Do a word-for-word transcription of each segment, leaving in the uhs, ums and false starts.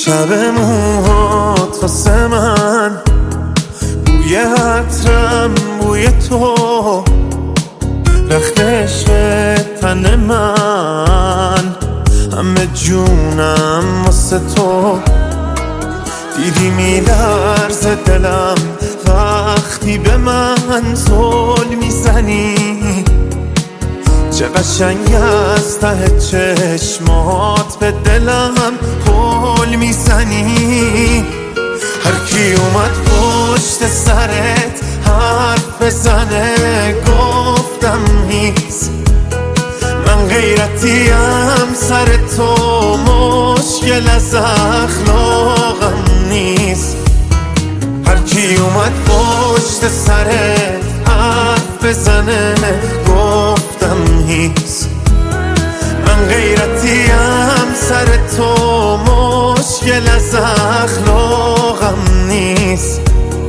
شب موهات واسه من بوی عطرم بوی تو، رخت عشق تن من همه جونم واسه تو. دیدی میلرزه دلم وقتی به من زل میزنی، چه قشنگ از ته چشمات به دلم پل میزنی. هر کی اومد پشت سرت حرف بزنه گفتم نیست، من غیرتیم سر تو، مشکل از اخلاقم نیست. هر کی اومد پشت سرت حرف بزنه گفتم نیست، من غیرتیم سر تو، مشکل از اخلاقم نیست.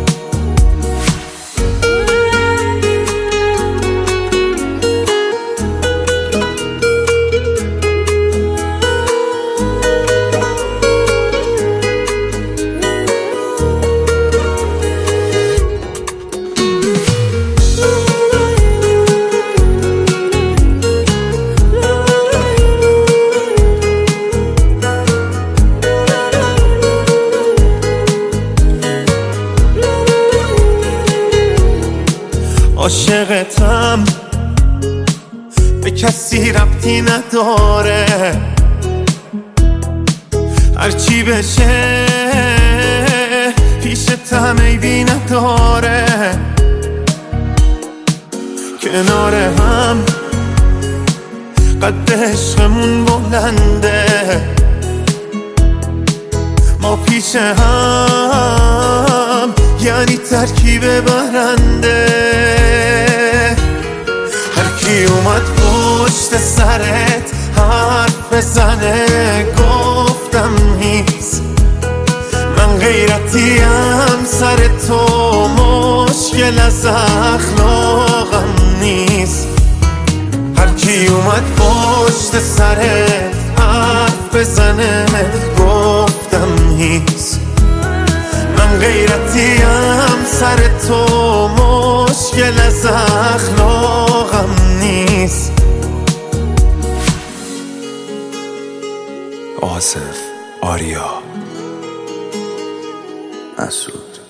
عاشقتم به کسی ربطی نداره، هرچی بشه پیشتم عیبی نداره. کنار هم قد عشقمون بلنده، ما پیش هم یعنی ترکیب برنده. هر کی اومد پشت سرت حرف بزنه گفتم نیست، من غیرتیم سر تو، مشکل از اخلاقم نیست. هر کی اومد پشت سرت حرف بزنه گفتم نیست، من غیرتیم سر تو، مشکل از اخلاقم نیست. آصف آریا مسعود.